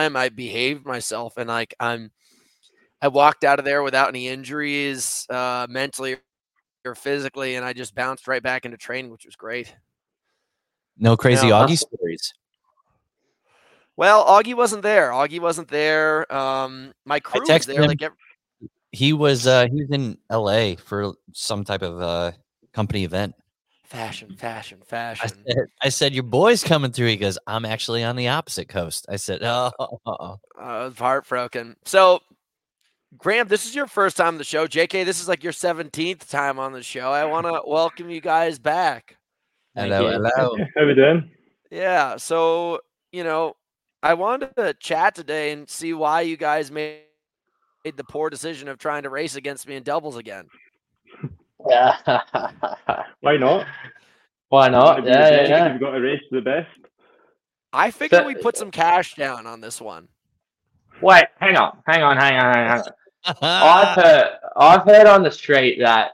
time I behaved myself, and like I walked out of there without any injuries, mentally or physically, and I just bounced right back into training, which was great. No crazy Augie stories. Well, Augie wasn't there. My crew was there. Him. He was in LA for some type of company event. Fashion. I said, your boy's coming through. He goes, I'm actually on the opposite coast. I said, I was heartbroken. So, Graham, this is your first time on the show. JK, this is like your 17th time on the show. I want to welcome you guys back. Hello. How we doing? Yeah. So, I wanted to chat today and see why you guys made the poor decision of trying to race against me in doubles again. Why not? Why not? Yeah. You've got to race the best. I figured we put some cash down on this one. Wait, hang on. I've heard on the street that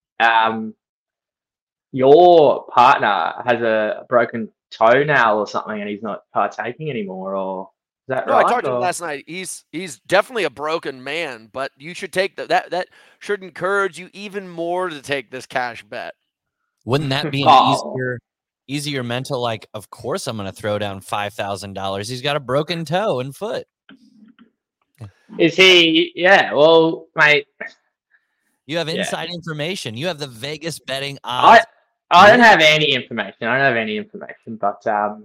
your partner has a broken toenail or something, and he's not partaking anymore. Or is that right? I talked to him last night. He's definitely a broken man, but you should take that should encourage you even more to take this cash bet. Wouldn't that be an easier mental? Like, of course I'm going to throw down $5,000. He's got a broken toe and foot. Is he? Yeah. Well, mate. You have inside information. You have the Vegas betting odds. I don't have any information. But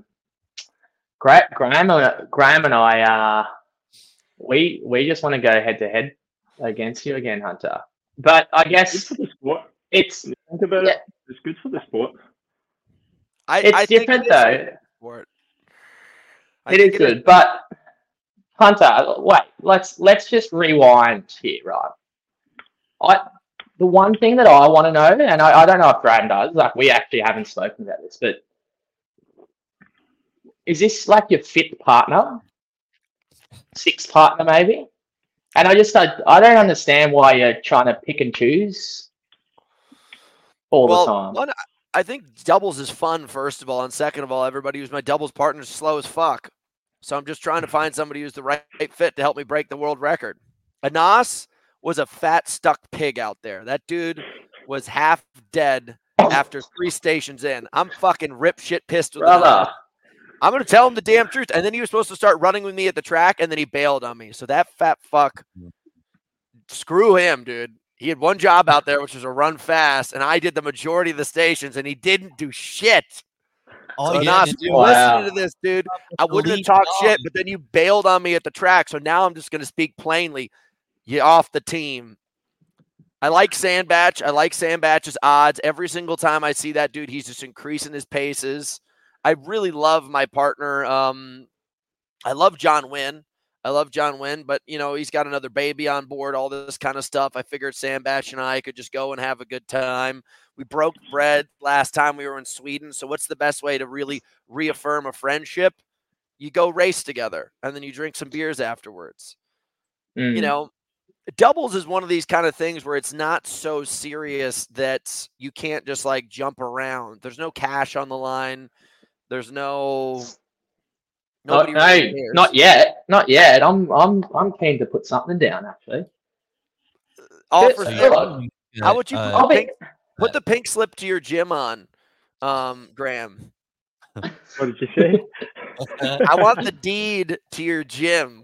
Graham and I, we just want to go head to head against you again, Hunter. But I guess it's good for the sport. It's think about it. It's good for the sport. It's different though. It is good, but Hunter, wait. Let's just rewind here, right? The one thing that I want to know, and I don't know if Graham does, like we actually haven't spoken about this, but is this like your fifth partner? Sixth partner, maybe? And I don't understand why you're trying to pick and choose all the time. One, I think doubles is fun, first of all, and second of all, everybody who's my doubles partner is slow as fuck. So I'm just trying to find somebody who's the right fit to help me break the world record. Anas was a fat, stuck pig out there. That dude was half dead after 3 stations in. I'm fucking rip shit pissed with Anas. I'm going to tell him the damn truth. And then he was supposed to start running with me at the track, and then he bailed on me. So that fat fuck, screw him, dude. He had one job out there, which was to run fast, and I did the majority of the stations, and he didn't do shit. Oh, so Anas, listening to this, dude, I wouldn't have talked shit, but then you bailed on me at the track. So now I'm just going to speak plainly. You're off the team. I like Sandbach. I like Sandbach's odds. Every single time I see that dude, he's just increasing his paces. I really love my partner. I love John Wynn. But, he's got another baby on board, all this kind of stuff. I figured Sandbach and I could just go and have a good time. We broke bread last time we were in Sweden. So what's the best way to really reaffirm a friendship? You go race together, and then you drink some beers afterwards. Doubles is one of these kind of things where it's not so serious that you can't just like jump around. There's no cash on the line. There's no. Really not yet. I'm keen to put something down. Actually, how would you put the pink slip to your gym on, Graham? What did you say? I want the deed to your gym.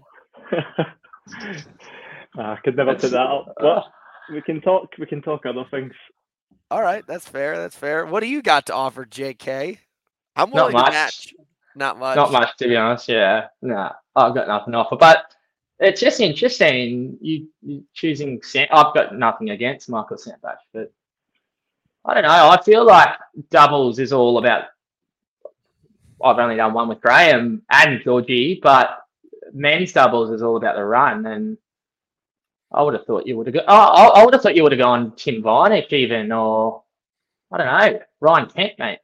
I could never put that up. But we can talk other things. All right, that's fair. What do you got to offer, JK? I'm willing to match. Not much. Not much, to be honest. Yeah, no, I've got nothing to offer. But it's just interesting you choosing. I've got nothing against Michael Sandbach, but I don't know. I feel like doubles is all about. I've only done one with Graham and Georgie, but men's doubles is all about the run. And I would have thought you would have gone. I would have thought you would have gone Tim Vinek even, or I don't know, Ryan Kent, mate.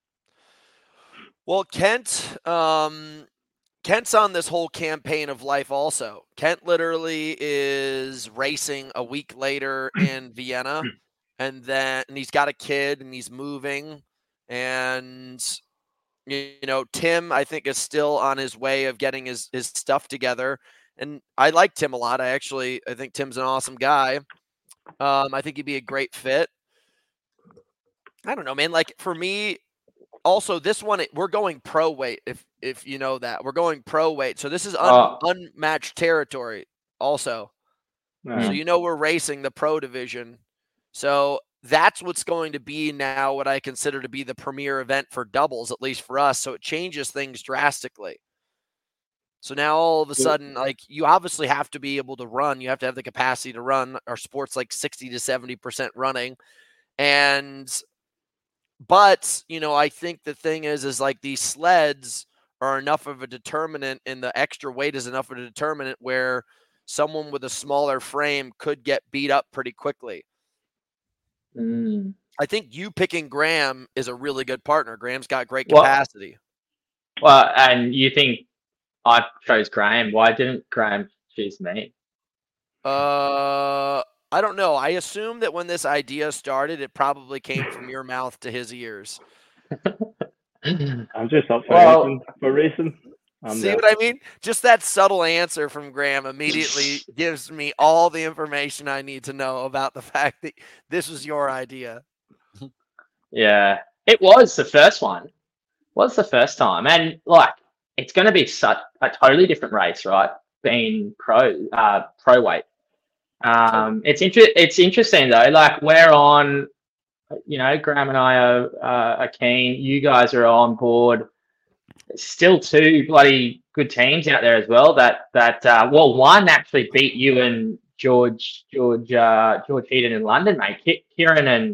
Well, Kent's on this whole campaign of life also. Kent literally is racing a week later in Vienna, and he's got a kid and he's moving, and You know, Tim, I think, is still on his way of getting his stuff together. And I like Tim a lot. I think Tim's an awesome guy. I think he'd be a great fit. I don't know, man. Like for me, also this one, we're going pro weight. If you know that, we're going pro weight. So this is unmatched territory also. So you know we're racing the pro division. So that's what's going to be now what I consider to be the premier event for doubles, at least for us. So it changes things drastically. So now all of a sudden, like you obviously have to be able to run. You have to have the capacity to run. Our sport's like 60 to 70% running. But, you know, I think the thing is like these sleds are enough of a determinant, and the extra weight is enough of a determinant where someone with a smaller frame could get beat up pretty quickly. I think you picking Graham is a really good partner. Graham's got great capacity. Well, and you think I chose Graham. Why didn't Graham choose me? I don't know. I assume that when this idea started, it probably came from your mouth to his ears. I'm just up for racing. See what I mean? Just that subtle answer from Graham immediately gives me all the information I need to know about the fact that this was your idea. Yeah, it was the first one. It was the first time. And like, it's going to be such a totally different race, right? Being pro weight. It's interesting though. Like we're on, you know, Graham and I are keen. You guys are on board. Still two bloody good teams out there as well. Well, one actually beat you and George Heaton in London, mate. Kieran and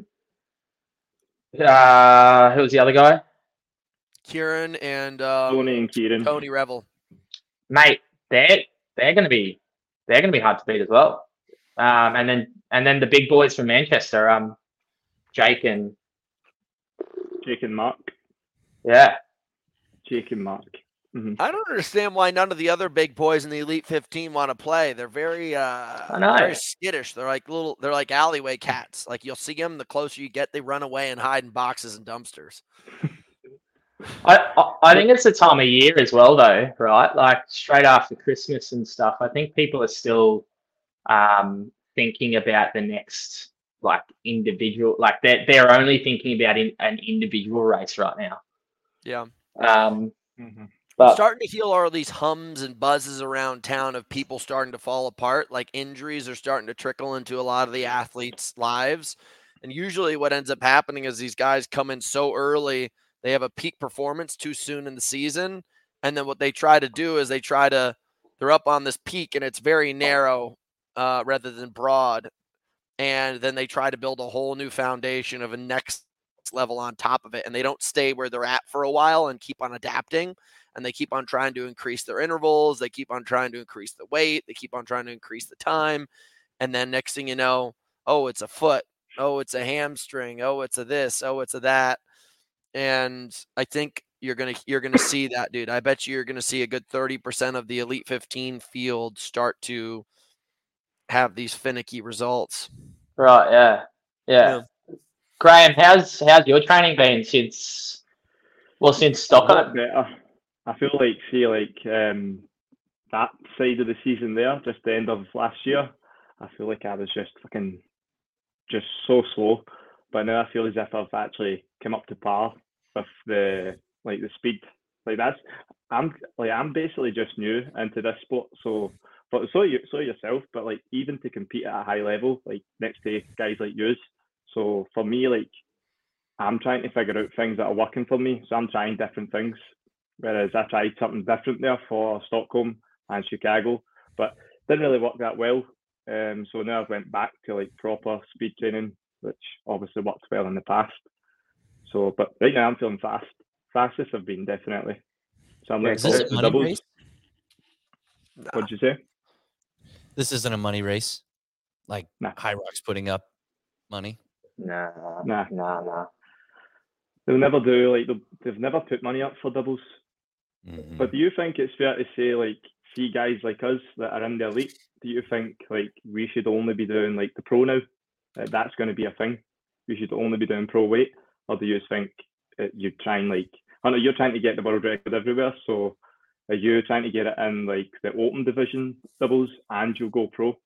who was the other guy? Kieran and Tony and Kieran. Tony Revel. Mate, they're gonna be hard to beat as well. And then the big boys from Manchester, Jake and Mark. Yeah. Jake and Mark. Mm-hmm. I don't understand why none of the other big boys in the Elite 15 want to play. They're very very skittish. They're like alleyway cats. Like you'll see them, the closer you get, they run away and hide in boxes and dumpsters. I think it's the time of year as well, though, right? Like straight after Christmas and stuff. I think people are still thinking about the next like individual. Like they're only thinking about an individual race right now. Yeah. But starting to heal all these hums and buzzes around town of people starting to fall apart. Like injuries are starting to trickle into a lot of the athletes' lives. And usually what ends up happening is these guys come in so early, they have a peak performance too soon in the season. And then what they try to do is they're up on this peak and it's very narrow rather than broad. And then they try to build a whole new foundation of a next level on top of it. And they don't stay where they're at for a while and keep on adapting. And they keep on trying to increase their intervals. They keep on trying to increase the weight. They keep on trying to increase the time. And then next thing you know, oh, it's a foot. Oh, it's a hamstring. Oh, it's a this. Oh, it's a that. And I think you're gonna see that, dude. I bet you're gonna see a good 30% of the Elite 15 field start to have these finicky results. Right. Yeah. Graham, how's your training been since Stockholm? Better. I feel like that side of the season there, just the end of last year, I feel like I was just so slow. But now I feel as if I've actually come up to par with the speed. Like I'm basically just new into this sport. So yourself, but like even to compete at a high level, like next to guys like yous. So for me, like I'm trying to figure out things that are working for me. So I'm trying different things. Whereas I tried something different there for Stockholm and Chicago, but didn't really work that well. So now I've went back to like proper speed training, which obviously worked well in the past. So, but right now I'm feeling fast. Fastest I've been, definitely. So I'm looking forward to doubles. Race? What'd you say? This isn't a money race. Like High Rock's putting up money. Nah. They'll never do they've never put money up for doubles. Mm-hmm. But do you think it's fair to say see guys like us that are in the elite? Do you think we should only be doing the pro now? That's going to be a thing. We should only be doing pro weight, or do you think you try and Hunter, you're trying to get the world record everywhere, so are you trying to get it in like the open division doubles and you'll go pro?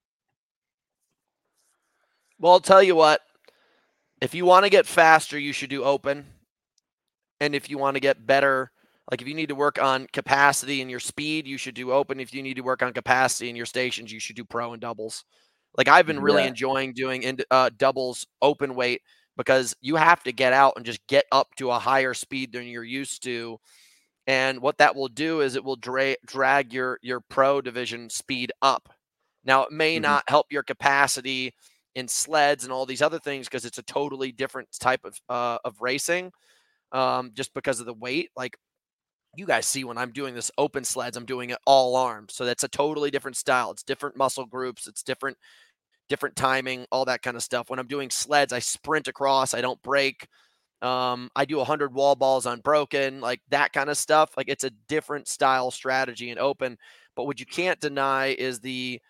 Well, I'll tell you what. If you want to get faster, you should do open. And if you want to get better, like if you need to work on capacity and your speed, you should do open. If you need to work on capacity in your stations, you should do pro and doubles. Like I've been really enjoying doing doubles open weight because you have to get out and just get up to a higher speed than you're used to. And what that will do is it will drag your pro division speed up. Now, it may not help your capacity in sleds and all these other things because it's a totally different type of racing just because of the weight. Like you guys see when I'm doing this open sleds, I'm doing it all arms. So that's a totally different style. It's different muscle groups. It's different timing, all that kind of stuff. When I'm doing sleds, I sprint across. I don't break. I do 100 wall balls unbroken, like that kind of stuff. Like it's a different style strategy in open. But what you can't deny is the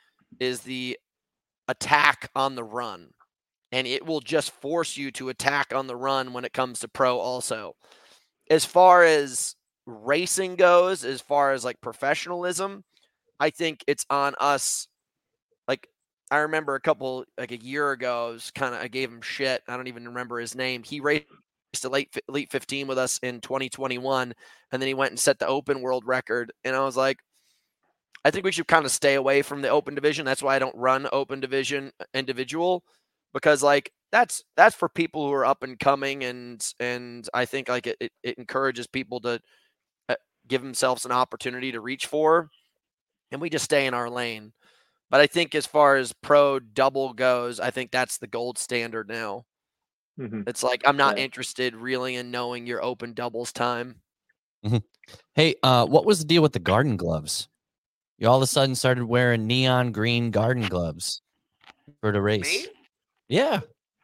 attack on the run. And it will just force you to attack on the run when it comes to pro also. As far as racing goes, as far as like professionalism, I think it's on us. Like I remember a year ago, I gave him shit. I don't even remember his name. He raced Elite 15 with us in 2021, and then he went and set the open world record. And I was like, I think we should kind of stay away from the open division. That's why I don't run open division individual, because like that's for people who are up and coming, and I think like it encourages people to give themselves an opportunity to reach for, and we just stay in our lane. But I think as far as pro double goes, I think that's the gold standard now. It's like I'm not interested really in knowing your open doubles time. Hey, what was the deal with the garden gloves? You all of a sudden started wearing neon green garden gloves for the race. Me? Yeah.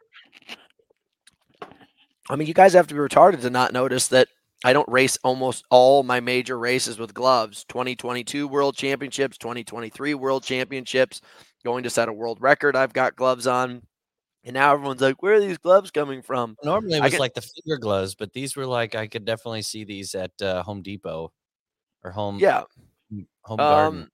I mean, you guys have to be retarded to not notice that I don't race almost all my major races with gloves. 2022 World Championships, 2023 World Championships, going to set a world record. I've got gloves on. And now everyone's like, where are these gloves coming from? Normally it was like the finger gloves, but these were like, I could definitely see these at Home Depot or Home Garden.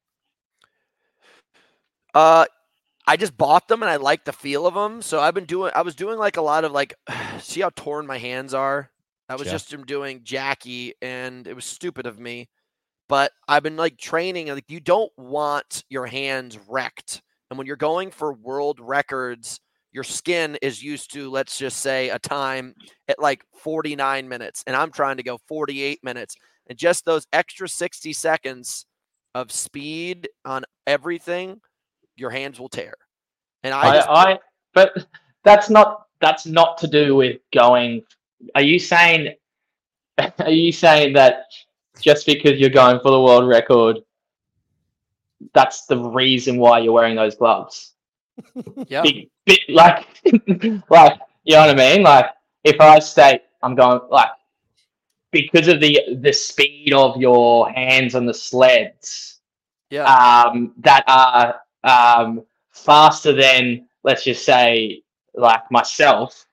I just bought them and I like the feel of them. So I was doing like a lot of like, see how torn my hands are? I was just doing Jackie and it was stupid of me, but I've been like training. Like you don't want your hands wrecked. And when you're going for world records, your skin is used to, let's just say, a time at like 49 minutes. And I'm trying to go 48 minutes. And just those extra 60 seconds of speed on everything, your hands will tear. And but that's not to do with going. Are you saying that just because you're going for the world record, that's the reason why you're wearing those gloves? Yeah. Like you know what I mean? Like if I state I'm going like because of the speed of your hands on the sleds, that are faster than, let's just say, like myself,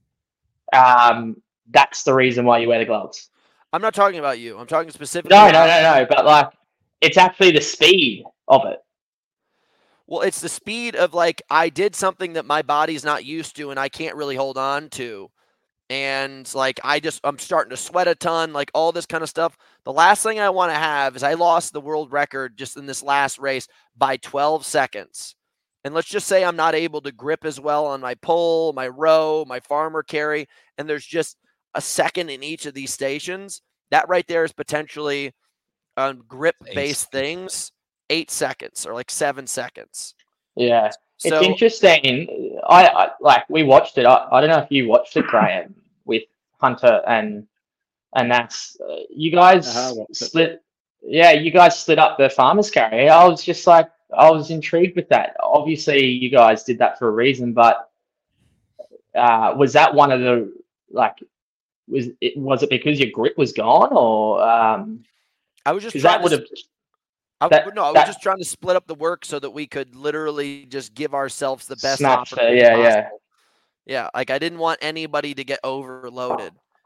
that's the reason why you wear the gloves. I'm not talking about you. I'm talking specifically. No. But like, it's actually the speed of it. Well, it's the speed of like I did something that my body's not used to and I can't really hold on to. And like I'm starting to sweat a ton, like all this kind of stuff. The last thing I want to have is I lost the world record just in this last race by 12 seconds. And let's just say I'm not able to grip as well on my pull, my row, my farmer carry, and there's just a second in each of these stations. That right there is potentially grip-based things. 8 seconds or like 7 seconds. Yeah. So, it's interesting. I like we watched it. I don't know if you watched it, Graham, with Hunter and that's you guys split. Yeah, you guys split up the farmer's carry. I was just like, I was intrigued with that. Obviously, you guys did that for a reason, but was that one of the like? Was it because your grip was gone, or I was just trying to. I was just trying to split up the work so that we could literally just give ourselves the best opportunity possible. Yeah, like I didn't want anybody to get overloaded.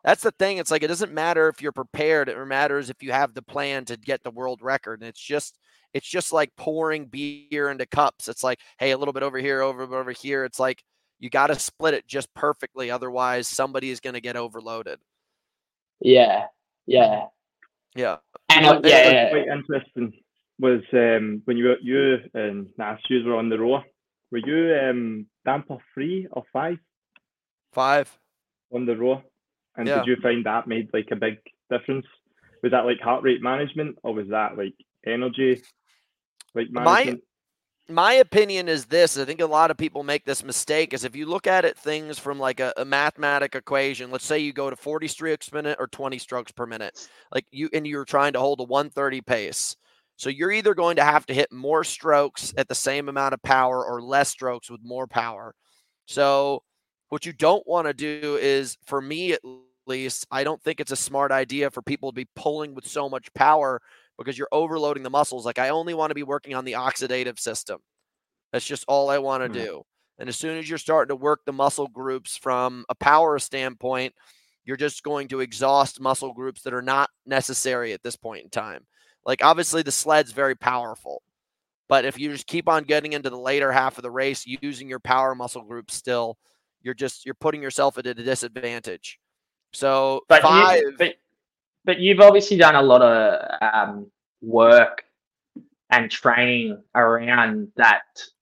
That's the thing. It's like, it doesn't matter if you're prepared. It matters if you have the plan to get the world record. And it's just like pouring beer into cups. It's like, hey, a little bit over here, over here. It's like, you got to split it just perfectly. Otherwise somebody is going to get overloaded. Yeah. Yeah. And quite interesting was when you and Nasty were on the rower. Were you damper 3 or 5? 5 on the rower, and Yeah. did you find that made like a big difference? Was that like heart rate management, or was that like energy, like management? My opinion is this. I think a lot of people make this mistake, is if you look at it things from like a mathematic equation, let's say you go to 40 strokes per minute or 20 strokes per minute, like you're trying to hold a 130 pace. So you're either going to have to hit more strokes at the same amount of power or less strokes with more power. So what you don't want to do is, for me at least, I don't think it's a smart idea for people to be pulling with so much power, because you're overloading the muscles. Like, I only want to be working on the oxidative system. That's just all I want to do. And as soon as you're starting to work the muscle groups from a power standpoint, you're just going to exhaust muscle groups that are not necessary at this point in time. Like, obviously the sled's very powerful, but if you just keep on getting into the later half of the race using your power muscle groups still, you're putting yourself at a disadvantage. So But you've obviously done a lot of work and training around that,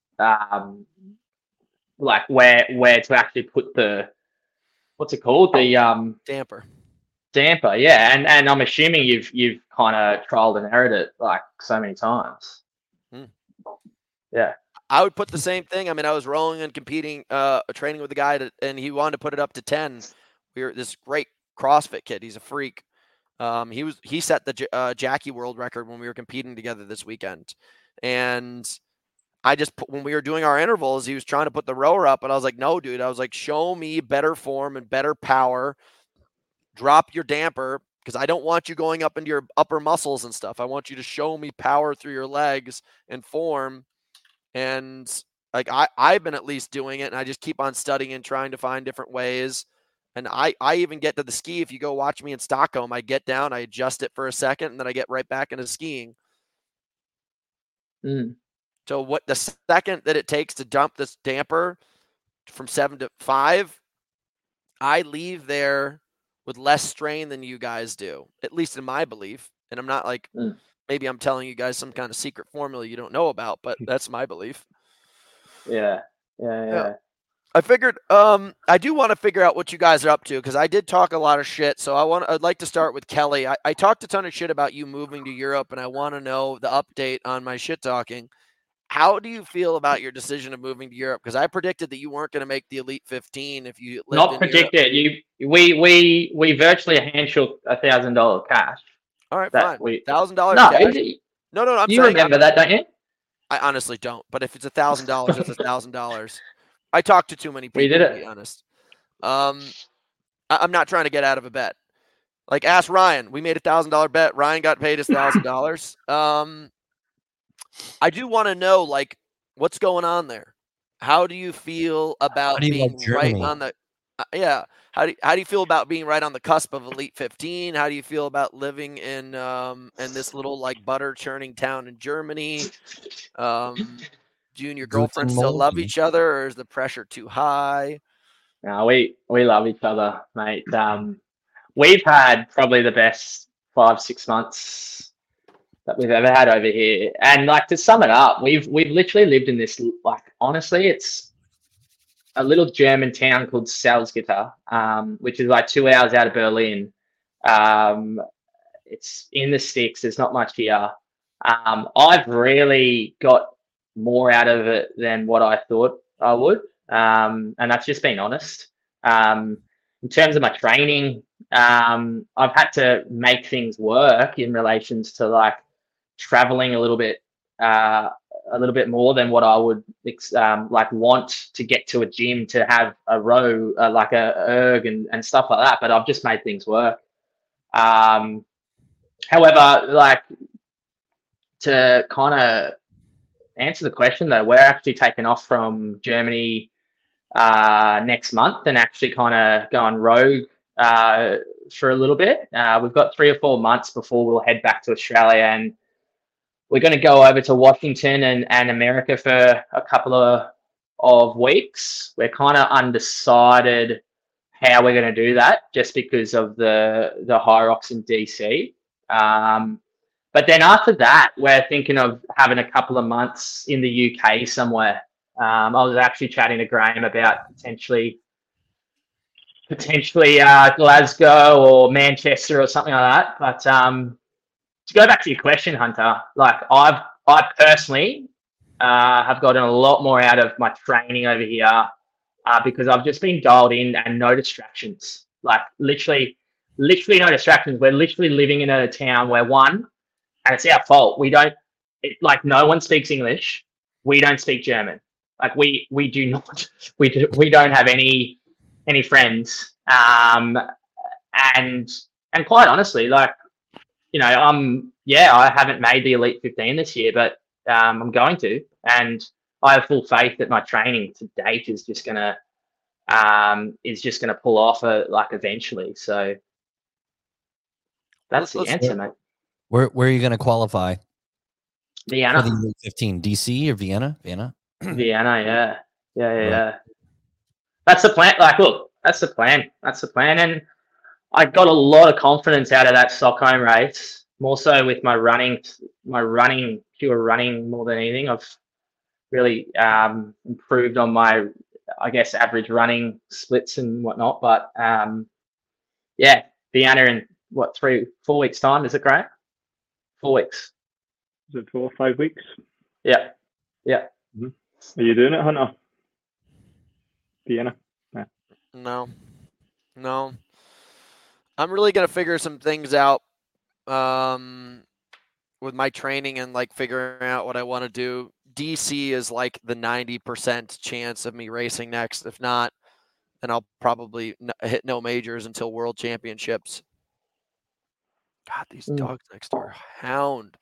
like where to actually put the, what's it called, the damper. Yeah, and I'm assuming you've kind of trialed and errored it like so many times. Yeah. I would put the same thing. I mean, I was rolling and competing, training with a guy, and he wanted to put it up to 10. This great CrossFit kid. He's a freak. He set the Jackie world record when we were competing together this weekend. And when we were doing our intervals, he was trying to put the rower up, and I was like, no, dude. I was like, show me better form and better power. Drop your damper, because I don't want you going up into your upper muscles and stuff. I want you to show me power through your legs and form. And like, I've been at least doing it, and I just keep on studying and trying to find different ways. And I even get to the ski. If you go watch me in Stockholm, I get down, I adjust it for a second, and then I get right back into skiing. So what the second that it takes to dump this damper from 7 to 5, I leave there with less strain than you guys do, at least in my belief. And I'm not like, maybe I'm telling you guys some kind of secret formula you don't know about, but that's my belief. Yeah. I figured I do want to figure out what you guys are up to, because I did talk a lot of shit. So I'd like to start with Kelly. I talked a ton of shit about you moving to Europe, and I want to know the update on my shit talking. How do you feel about your decision of moving to Europe? Because I predicted that you weren't going to make the Elite 15 if you lived not predicted. We virtually handshook $1,000 cash. All right, fine. $1,000 No, cash. No. I'm you saying, remember that, don't you? I honestly don't. But if it's $1,000, it's $1,000. I talked to too many people, we did it. to be honest. I'm not trying to get out of a bet. Like, ask Ryan. We made $1,000 bet. Ryan got paid his $1,000. I do want to know, like, what's going on there. How do you feel about being right on the? How do you feel about being right on the cusp of Elite 15? How do you feel about living in this little like butter churning town in Germany? Do you and your girlfriend still love each other, or is the pressure too high? No, we love each other, mate. We've had probably the best 5-6 months that we've ever had over here. And like, to sum it up, we've literally lived in this, like, honestly, it's a little German town called Salzgitter, which is like 2 hours out of Berlin. It's in the sticks. There's not much here. I've really got more out of it than what I thought I would. And that's just being honest. In terms of my training, I've had to make things work in relations to like traveling a little bit more than what I would like want to get to a gym to have a row, like a erg and stuff like that. But I've just made things work. However, like, to kind of answer the question though, we're actually taking off from Germany next month and actually kind of going rogue for a little bit. We've got 3 or 4 months before we'll head back to Australia, and we're going to go over to Washington and America for a couple of weeks. We're kind of undecided how we're going to do that, just because of the Hyrox in DC. But then after that, we're thinking of having a couple of months in the UK somewhere. I was actually chatting to Graham about potentially Glasgow or Manchester or something like that. But to go back to your question, Hunter, like I personally have gotten a lot more out of my training over here because I've just been dialed in and no distractions. Like literally no distractions. We're literally living in a town where and it's our fault. Like no one speaks English. We don't speak German. Like we do not. We don't have any friends. And quite honestly, like, you know, I haven't made the Elite 15 this year, but I'm going to, and I have full faith that my training to date is just gonna pull off eventually. So that's the answer, mate. Where are you going to qualify? Vienna. For the Elite 15, DC or Vienna? Vienna, yeah. That's the plan. Like, look, that's the plan. And I got a lot of confidence out of that Stockholm race, more so with my pure running more than anything. I've really improved on my, I guess, average running splits and whatnot. But Vienna in 3-4 weeks' time, is it great? 4 weeks. Is it 4 or 5 weeks? Yeah. Mm-hmm. Are you doing it, Hunter? Vienna? Yeah. No. I'm really going to figure some things out with my training and like figuring out what I want to do. DC is like the 90% chance of me racing next. If not, then I'll probably hit no majors until World Championships. God, these dogs next door, hound.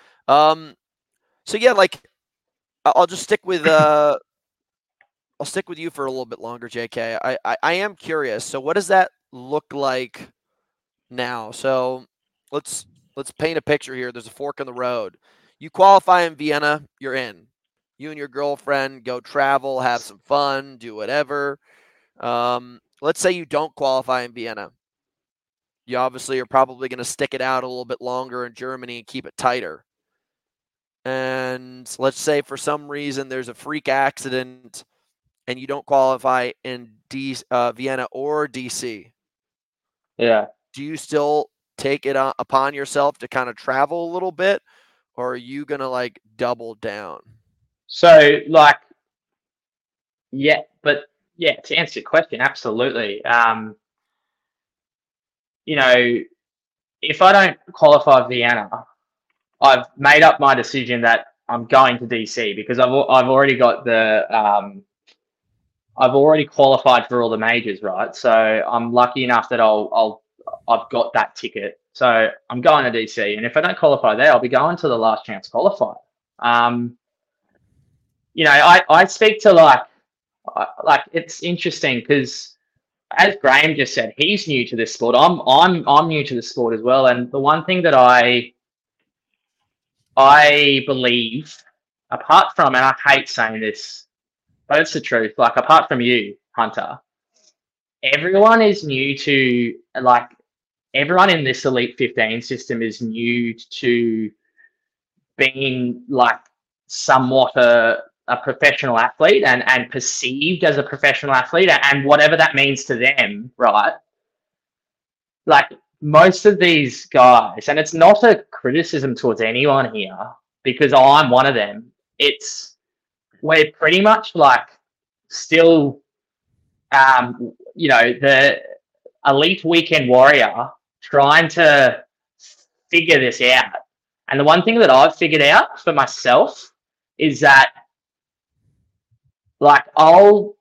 So yeah, like I'll just stick with you for a little bit longer, JK. I am curious. So what does that look like now? So let's paint a picture here. There's a fork in the road. You qualify in Vienna, you're in. You and your girlfriend go travel, have some fun, do whatever. Let's say you don't qualify in Vienna. You obviously are probably going to stick it out a little bit longer in Germany and keep it tighter. And let's say for some reason there's a freak accident and you don't qualify in Vienna or DC. Yeah. Do you still take it upon yourself to kind of travel a little bit, or are you going to like double down? So like, to answer your question, absolutely. You know, if I don't qualify Vienna, I've made up my decision that I'm going to DC because I've already got I've already qualified for all the majors, right? So I'm lucky enough that I've got that ticket. So I'm going to DC, and if I don't qualify there, I'll be going to the last chance qualifier. You know, I speak to like it's interesting because, as Graham just said, he's new to this sport. I'm new to the sport as well, and the one thing that I believe, apart from, and I hate saying this, but it's the truth. Like, apart from you, Hunter, everyone is new to, like, everyone in this Elite 15 system is new to being like somewhat a professional athlete and perceived as a professional athlete and whatever that means to them, right? Like most of these guys, and it's not a criticism towards anyone here because I'm one of them. We're pretty much like still, you know, the elite weekend warrior trying to figure this out. And the one thing that I've figured out for myself is that, like, I'll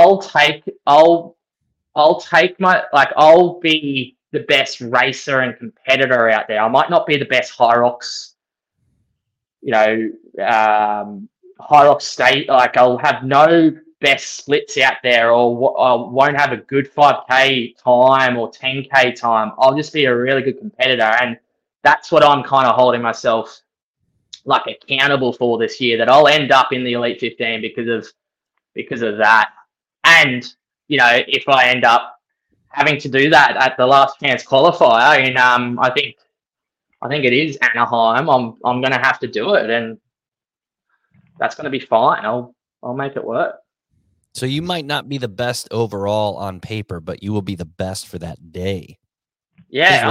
be the best racer and competitor out there. I might not be the best Hyrox, you know, Hyrox state. Like, I'll have no best splits out there, or I won't have a good 5K time or 10K time. I'll just be a really good competitor, and that's what I'm kind of holding myself like accountable for this year. That I'll end up in the Elite 15 because of that. And if I end up having to do that at the last chance qualifier in I think it is Anaheim, I'm going to have to do it, and that's going to be fine. I'll make it work. So you might not be the best overall on paper, but you will be the best for that day. Yeah,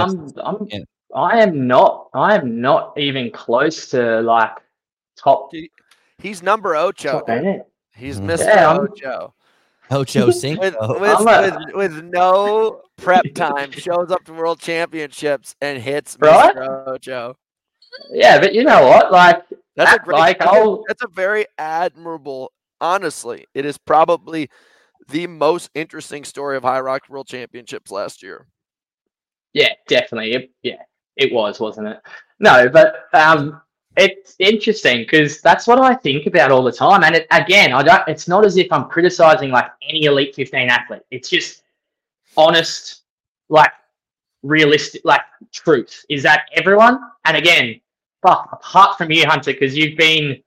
I am not even close to like top. He's number Ocho. He's Mr. Ocho. Ocho Cinco. with no prep time, shows up to World Championships and hits right? Mr. Ocho. Yeah, but you know what? Like that's a very admirable. Honestly, it is probably the most interesting story of High Rock World Championships last year. Yeah, definitely. It was, wasn't it? No, but it's interesting because that's what I think about all the time. And it's not as if I'm criticizing like any Elite 15 athlete. It's just honest, like realistic, like truth. Is that everyone? And again, apart from you, Hunter, because you've been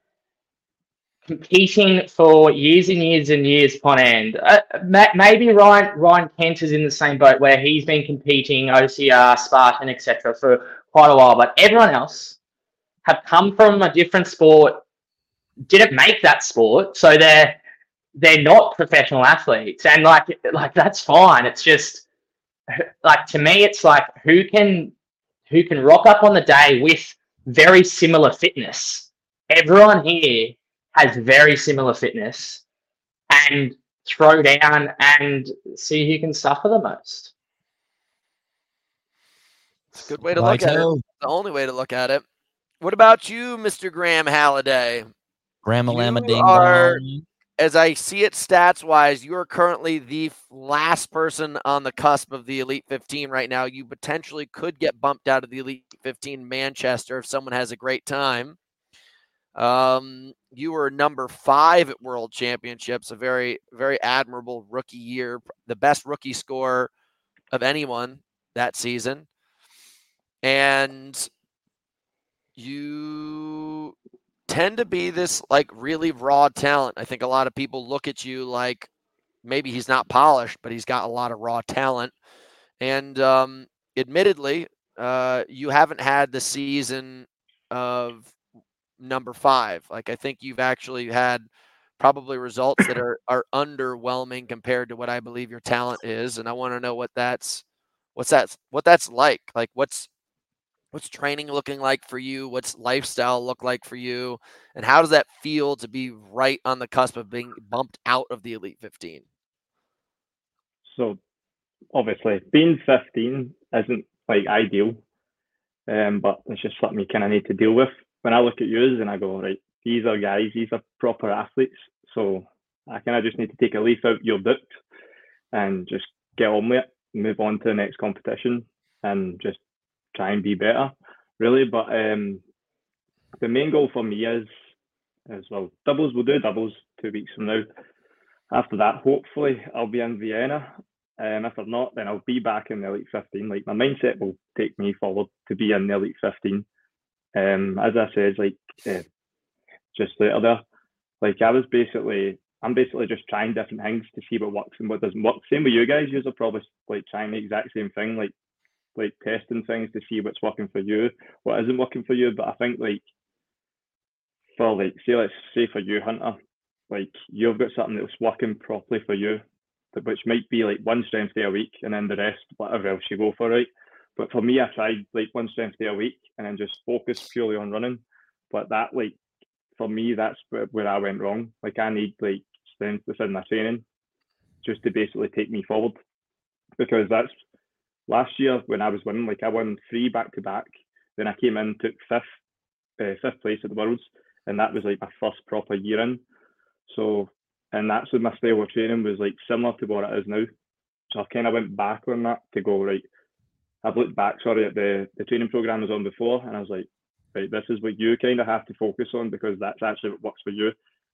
competing for years and years and years upon end. Maybe Ryan Kent is in the same boat where he's been competing OCR, Spartan, etc. for quite a while, but everyone else have come from a different sport, didn't make that sport, so they're not professional athletes, and like that's fine. It's just like, to me, it's like who can rock up on the day with very similar fitness. Everyone here has very similar fitness, and throw down and see who can suffer the most. Good way to look at it. The only way to look at it. What about you, Mr. Graham Halliday? As I see it stats-wise, you are currently the last person on the cusp of the Elite 15 right now. You potentially could get bumped out of the Elite 15 Manchester if someone has a great time. You were number 5 at World Championships, a very, very admirable rookie year, the best rookie score of anyone that season. And you tend to be this like really raw talent. I think a lot of people look at you like maybe he's not polished, but he's got a lot of raw talent. And admittedly, you haven't had the season of number 5. Like, I think you've actually had probably results that are underwhelming compared to what I believe your talent is. And I want to know what that's like. Like, what's training looking like for you? What's lifestyle look like for you? And how does that feel to be right on the cusp of being bumped out of the Elite 15? So obviously being 15 isn't like ideal, but it's just something you kind of need to deal with. When I look at yours and I go, right, these are guys, these are proper athletes. So I kind of just need to take a leaf out your book and just get on with it, move on to the next competition and just try and be better, really. But the main goal for me is well, doubles. We'll do doubles 2 weeks from now. After that, hopefully, I'll be in Vienna. If I'm not, then I'll be back in the Elite 15. Like, my mindset will take me forward to be in the Elite 15. As I said, like just later there, like I'm basically just trying different things to see what works and what doesn't work. Same with you guys. You're probably like trying the exact same thing, like testing things to see what's working for you, what isn't working for you. But I think like for like let's say for you, Hunter, like you've got something that's working properly for you, which might be like one strength day a week and then the rest whatever else you go for, right? But for me, I tried like one strength day a week and then just focus purely on running. But that, like, for me, that's where I went wrong. Like, I need like strength within my training just to basically take me forward. Because that's last year when I was winning, like I won 3 back-to-back. Then I came in, took fifth place at the Worlds. And that was like my first proper year in. So, and that's when my style of training was like similar to what it is now. So I kind of went back on that to go, right, I've looked back, at the training program I was on before, and I was like, right, this is what you kind of have to focus on because that's actually what works for you.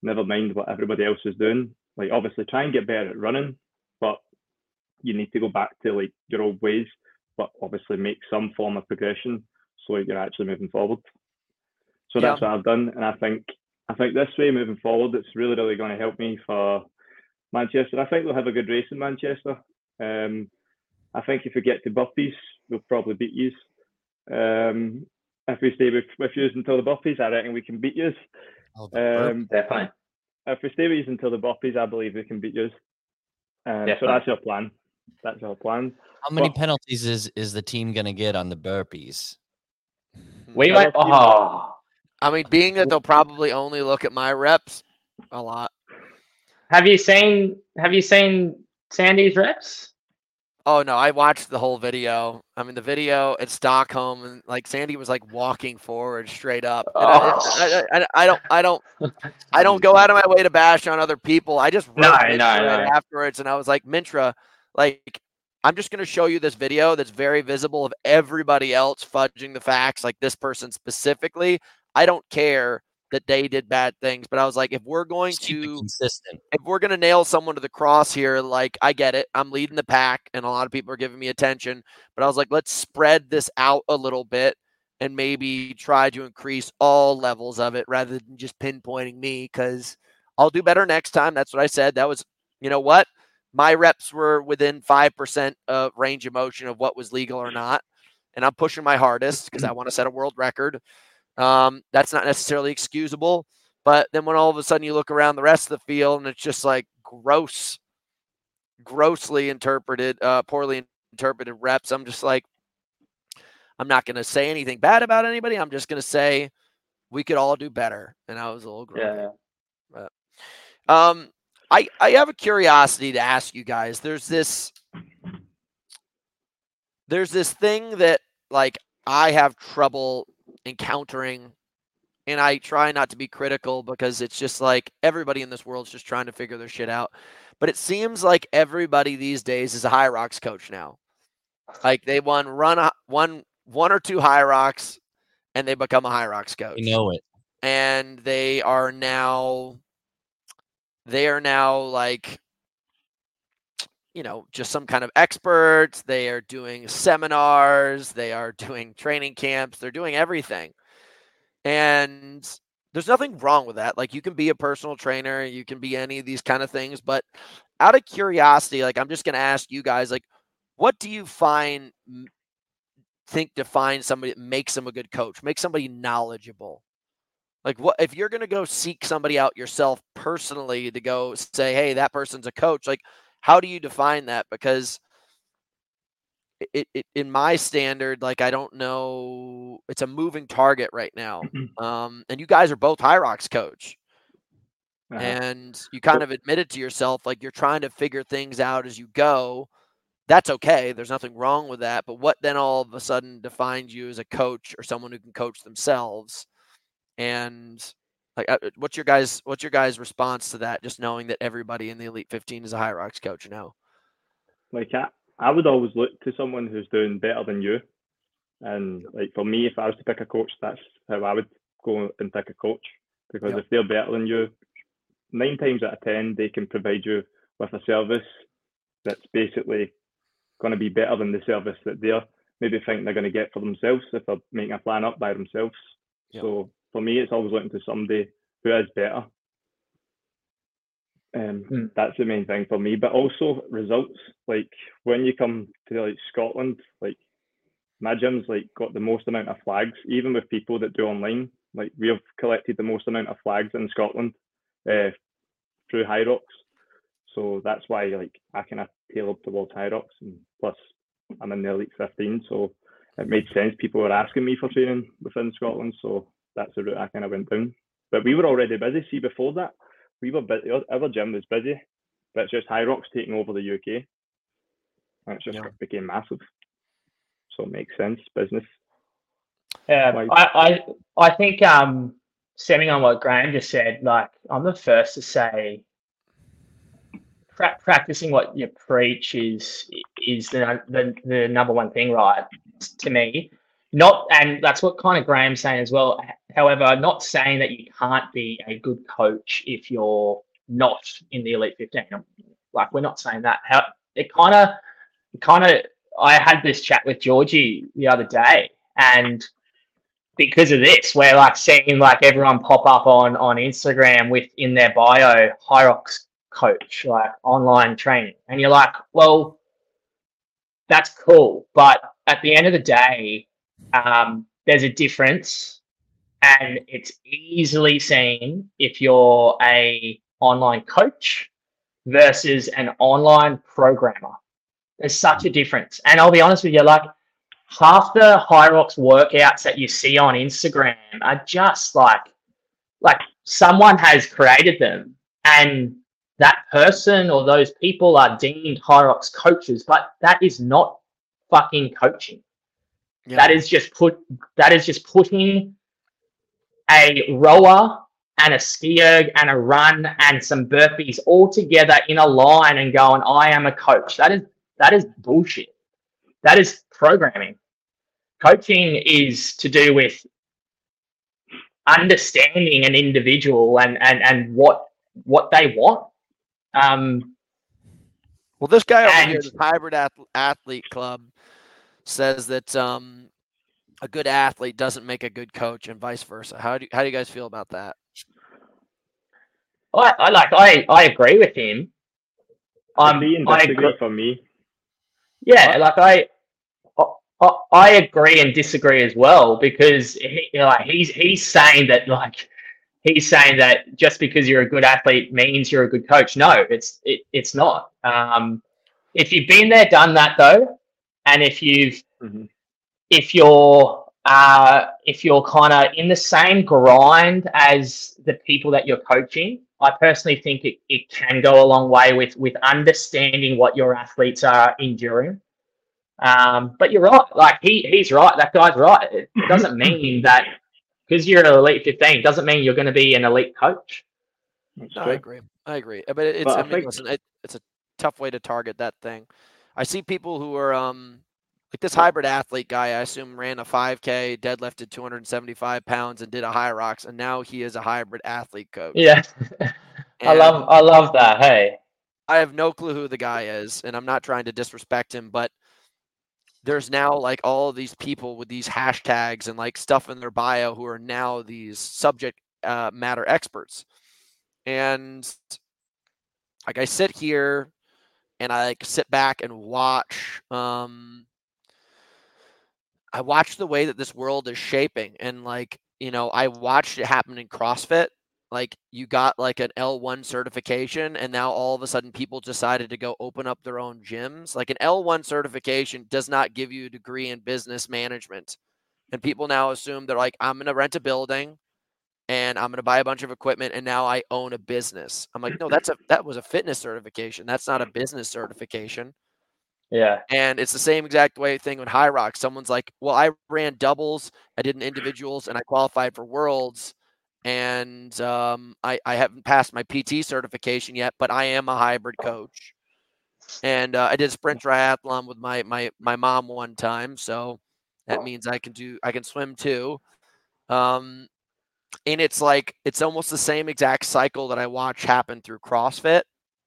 never mind what everybody else is doing. Like, obviously, try and get better at running, but you need to go back to like your old ways, but obviously make some form of progression so you're actually moving forward. So that's what I've done, and I think this way moving forward, it's really, really going to help me for Manchester. I think we'll have a good race in Manchester. I think if we get to Burpees, we'll probably beat you. If we stay with you until the Burpees, I reckon we can beat you. Definitely. If we stay with you until the Burpees, I believe we can beat you. So that's our plan. That's our plan. How many penalties is the team going to get on the burpees? We went. Oh, I mean, being that they'll probably only look at my reps a lot. Have you seen Sandy's reps? Oh no, I watched the whole video. I mean, the video at Stockholm, and like Sandy was like walking forward straight up. And I don't go out of my way to bash on other people. I just wrote afterwards, and I was like, Mintra, like, I'm just going to show you this video that's very visible of everybody else fudging the facts, like this person specifically. I don't care that they did bad things, but I was like, if we're going to nail someone to the cross here, like, I get it. I'm leading the pack and a lot of people are giving me attention, but I was like, let's spread this out a little bit and maybe try to increase all levels of it rather than just pinpointing me, because I'll do better next time. That's what I said. That was, you know what? My reps were within 5% of range of motion of what was legal or not. And I'm pushing my hardest because I want to set a world record. That's not necessarily excusable, but then when all of a sudden you look around the rest of the field and it's just like grossly interpreted, poorly interpreted reps, I'm just like, I'm not going to say anything bad about anybody. I'm just going to say we could all do better. And I was a little grumpy. Yeah. But, I have a curiosity to ask you guys. There's this thing that like I have trouble encountering, and I try not to be critical because it's just like everybody in this world is just trying to figure their shit out. But it seems like everybody these days is a High Rocks coach now. Like they won one or two High Rocks and they become a High Rocks coach. You know it. And they are now like, you know, just some kind of experts. They are doing seminars. They are doing training camps. They're doing everything. And there's nothing wrong with that. Like, you can be a personal trainer. You can be any of these kind of things. But out of curiosity, like, I'm just going to ask you guys, like, what do you think defines somebody that makes them a good coach, makes somebody knowledgeable? Like, what if you're going to go seek somebody out yourself personally to go say, hey, that person's a coach? Like, how do you define that? Because it in my standard, like, I don't know, it's a moving target right now. And you guys are both High Rocks coach. And you kind of admitted to yourself, like, you're trying to figure things out as you go. That's okay. There's nothing wrong with that. But what then all of a sudden defines you as a coach or someone who can coach themselves? And like, what's your guys' response to that? Just knowing that everybody in the Elite 15 is a High Rocks coach now. Like, I would always look to someone who's doing better than you. And like, for me, if I was to pick a coach, that's how I would go and pick a coach. Because if they're better than you, 9 times out of 10, they can provide you with a service that's basically going to be better than the service that they're maybe think they're going to get for themselves if they're making a plan up by themselves. So for me, it's always looking to somebody who is better. That's the main thing for me. But also results. Like, when you come to like Scotland, like, my gym's like got the most amount of flags, even with people that do online. Like, we have collected the most amount of flags in Scotland through High Rocks. So that's why, like, I kind of tailed towards High Rocks, and plus I'm in the Elite 15, so it made sense. People were asking me for training within Scotland, so that's the route I kind of went down. But we were already busy. See, before that, we were busy. Our gym was busy, but it's just High Rocks taking over the UK, and it just became massive. So it makes sense, business. Yeah, I think stemming on what Graham just said, like, I'm the first to say practicing what you preach is the number one thing, right? To me, and that's what kind of Graham's saying as well. However, not saying that you can't be a good coach if you're not in the Elite 15. Like, we're not saying that. I had this chat with Georgie the other day, and because of this, we're like seeing like everyone pop up on Instagram with in their bio Hyrox coach, like online training, and you're like, well, that's cool, but at the end of the day, there's a difference, and it's easily seen if you're a online coach versus an online programmer. There's such a difference, and I'll be honest with you, like, half the Hyrox workouts that you see on Instagram are just like someone has created them, and that person or those people are deemed Hyrox coaches, but that is not fucking coaching. Yeah. That is just putting a rower and a ski erg and a run and some burpees all together in a line and going, I am a coach. That is bullshit. That is programming. Coaching is to do with understanding an individual and what they want. Well, this guy over here, the Hybrid Athlete Club, says that a good athlete doesn't make a good coach, and vice versa. How do you guys feel about that? I agree with him. I agree for me. Yeah, like I agree and disagree as well, because he's saying that just because you're a good athlete means you're a good coach. No, it's not. If you've been there, done that though, and if you're kind of in the same grind as the people that you're coaching, I personally think it can go a long way with understanding what your athletes are enduring. But you're right. Like he's right. That guy's right. It doesn't mean that because you're an Elite 15 doesn't mean you're going to be an elite coach. No, I agree. But it's a tough way to target that thing. I see people who are like this Hybrid Athlete guy. I assume ran a 5K, deadlifted 275 pounds, and did a Hyrox, and now he is a Hybrid Athlete coach. Yeah, I love that. Hey, I have no clue who the guy is, and I'm not trying to disrespect him, but there's now like all of these people with these hashtags and like stuff in their bio who are now these subject matter experts. And like I sit here and I like sit back and watch. I watch the way that this world is shaping, and like, you know, I watched it happen in CrossFit. Like you got like an L1 certification, and now all of a sudden people decided to go open up their own gyms. Like an L1 certification does not give you a degree in business management. And people now assume they're like, I'm going to rent a building and I'm going to buy a bunch of equipment and now I own a business. I'm like, no, that was a fitness certification. That's not a business certification. Yeah. And it's the same exact way thing with Hyrox. Someone's like, well, I ran doubles, I did an individuals, and I qualified for worlds. And I haven't passed my PT certification yet, but I am a hybrid coach. And I did a sprint triathlon with my mom one time, so that means I can swim too. And it's like it's almost the same exact cycle that I watch happen through CrossFit.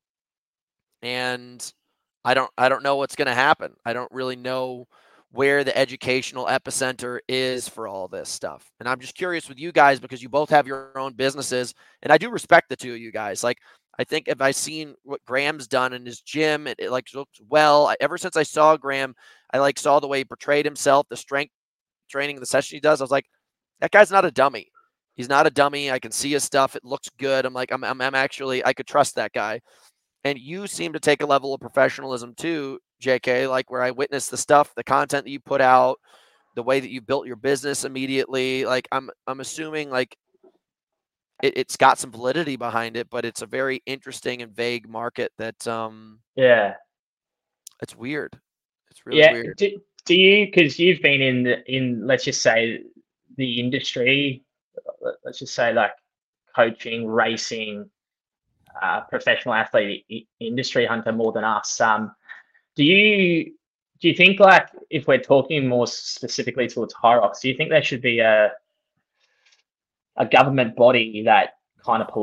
And I don't know what's going to happen. I don't really know where the educational epicenter is for all this stuff. And I'm just curious with you guys, because you both have your own businesses, and I do respect the two of you guys. Like, I think if I seen what Graham's done in his gym, it like looks well. Ever since I saw Graham, I like saw the way he portrayed himself, the strength training, the session he does. I was like, that guy's not a dummy. He's not a dummy. I can see his stuff. It looks good. I'm like, I'm actually, I could trust that guy. And you seem to take a level of professionalism too, JK, like where I witnessed the stuff, the content that you put out, the way that you built your business immediately. Like I'm assuming like it's got some validity behind it, but it's a very interesting and vague market that yeah, it's weird. It's really weird. Do you, because you've been in let's just say the industry, let's just say like coaching, racing, professional athlete industry, Hunter, more than us. Do you think, like, if we're talking more specifically towards Hyrox, do you think there should be a a government body that kind of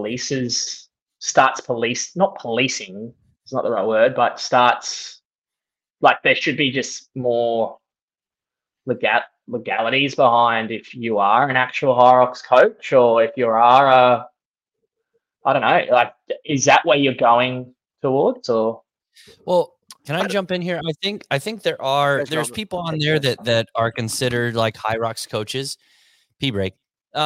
not policing, it's not the right word, but starts, like, there should be just more legalities behind if you are an actual Hyrox coach, or if you are I don't know, like, is that where you're going towards? Or well, can I jump in here? I think there's people on there that are considered like Hyrox coaches. P-break.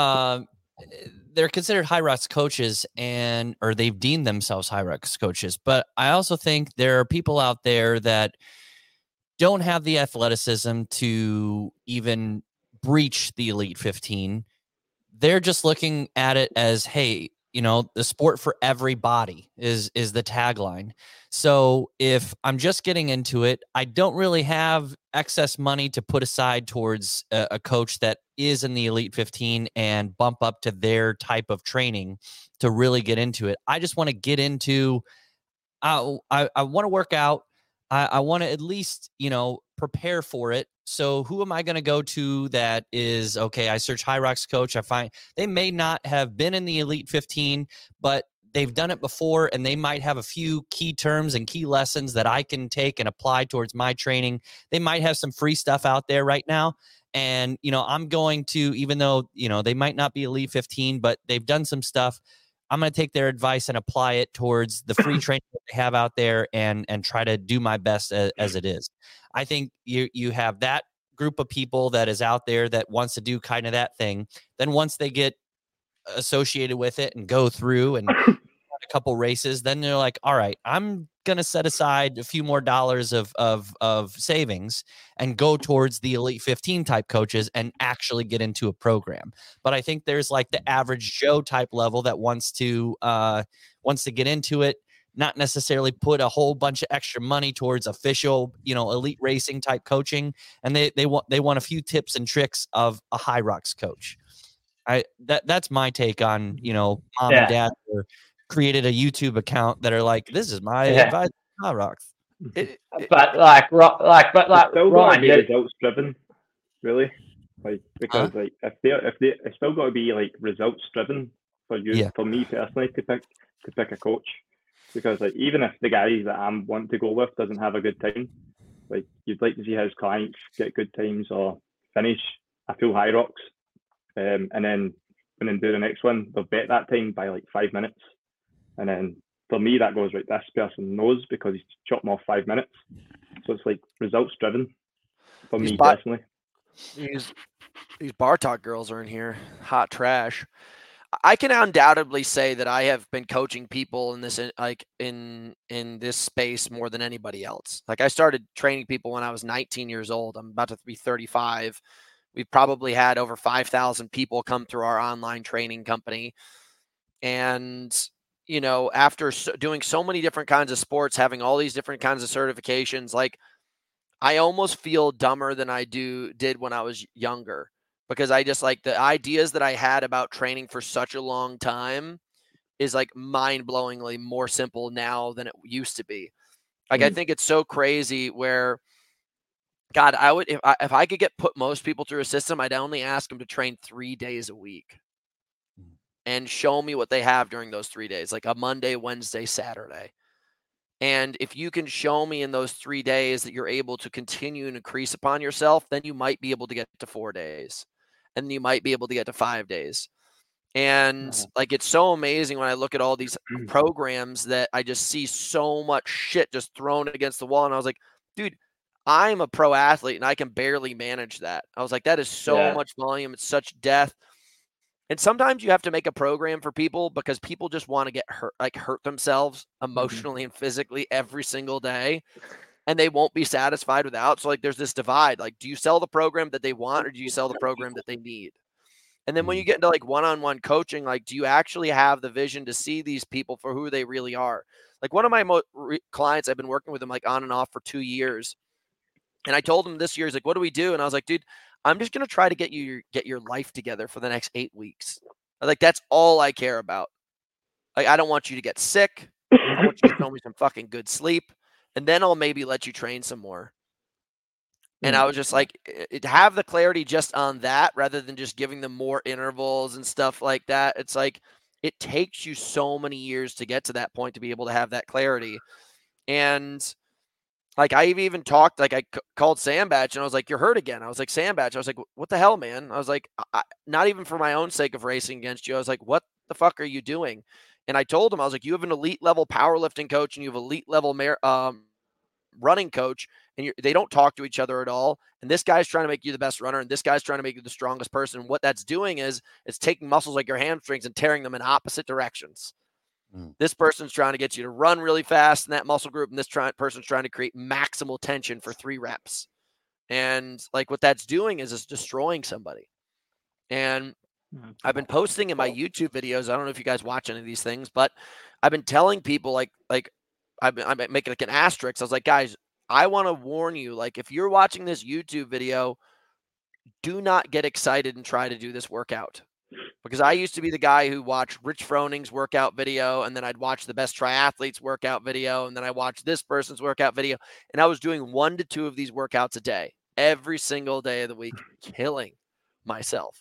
They're considered Hyrox coaches, or they've deemed themselves Hyrox coaches. But I also think there are people out there that don't have the athleticism to even breach the Elite 15. They're just looking at it as, hey, the sport for everybody is the tagline. So if I'm just getting into it, I don't really have excess money to put aside towards a coach that is in the Elite 15 and bump up to their type of training to really get into it. I just want to get into, I want to work out. I want to at least, prepare for it. So who am I going to go to that is, okay, I search Hyrox coach. I find they may not have been in the Elite 15, but they've done it before, and they might have a few key terms and key lessons that I can take and apply towards my training. They might have some free stuff out there right now. And, I'm going to, even though, they might not be Elite 15, but they've done some stuff, I'm going to take their advice and apply it towards the free training that they have out there and try to do my best as it is. I think you have that group of people that is out there that wants to do kind of that thing. Then once they get associated with it and go through and a couple races, then they're like, all right, I'm going to set aside a few more dollars of savings and go towards the Elite 15 type coaches and actually get into a program. But I think there's like the average Joe type level that wants to get into it, not necessarily put a whole bunch of extra money towards official, elite racing type coaching. And they want a few tips and tricks of a Hyrox coach. That's my take on, mom and dad or created a YouTube account that are like, this is my advice on Hyrox. But Ryan, results driven, really, like, because like if it's still got to be like results driven for you, for me personally to pick a coach, because like even if the guys that I'm wanting to go with doesn't have a good time, like you'd like to see his clients get good times or finish a full Hyrox, and then do the next one, they'll bet that time by like 5 minutes. And then for me, that goes, right, this person knows because he's chopped them off 5 minutes. So it's like results driven for me personally. These bar talk girls are in here. Hot trash. I can undoubtedly say that I have been coaching people in this, like in this space more than anybody else. Like I started training people when I was 19 years old. I'm about to be 35. We've probably had over 5,000 people come through our online training company. And after doing so many different kinds of sports, having all these different kinds of certifications, like I almost feel dumber than I did when I was younger, because I just like the ideas that I had about training for such a long time is like mind-blowingly more simple now than it used to be. Like, I think it's so crazy where, God, I would, if I could put most people through a system, I'd only ask them to train 3 days a week and show me what they have during those 3 days, like a Monday, Wednesday, Saturday. And if you can show me in those 3 days that you're able to continue and increase upon yourself, then you might be able to get to 4 days, and you might be able to get to 5 days. And like, it's so amazing when I look at all these programs that I just see so much shit just thrown against the wall. And I was like, dude, I'm a pro athlete and I can barely manage that. I was like, that is so much volume. It's such death. And sometimes you have to make a program for people because people just want to get hurt themselves emotionally and physically every single day, and they won't be satisfied without. So like, there's this divide. Like, do you sell the program that they want, or do you sell the program that they need? And then when you get into like one-on-one coaching, like, do you actually have the vision to see these people for who they really are? Like, one of my clients, I've been working with him like on and off for 2 years. And I told him this year, he's like, what do we do? And I was like, dude, I'm just going to try to get your life together for the next 8 weeks. Like, that's all I care about. Like, I don't want you to get sick. I want you to show me some fucking good sleep. And then I'll maybe let you train some more. And I was just like, have the clarity just on that rather than just giving them more intervals and stuff like that. It's like, it takes you so many years to get to that point to be able to have that clarity. And like, I've even talked, like I called Sandbach and I was like, you're hurt again. I was like, Sandbach, I was like, what the hell, man? I was like, not even for my own sake of racing against you. I was like, what the fuck are you doing? And I told him, I was like, you have an elite level powerlifting coach and you have elite level running coach, and they don't talk to each other at all. And this guy's trying to make you the best runner, and this guy's trying to make you the strongest person. And what that's doing is it's taking muscles like your hamstrings and tearing them in opposite directions. This person's trying to get you to run really fast in that muscle group, and this person's trying to create maximal tension for 3 reps. And like what that's doing is it's destroying somebody. And I've been posting in my YouTube videos. I don't know if you guys watch any of these things, but I've been telling people like I'm making like an asterisk. I was like, guys, I want to warn you, like, if you're watching this YouTube video, do not get excited and try to do this workout. Because I used to be the guy who watched Rich Froning's workout video, and then I'd watch the best triathletes workout video, and then I watched this person's workout video. And I was doing 1 to 2 of these workouts a day, every single day of the week, killing myself.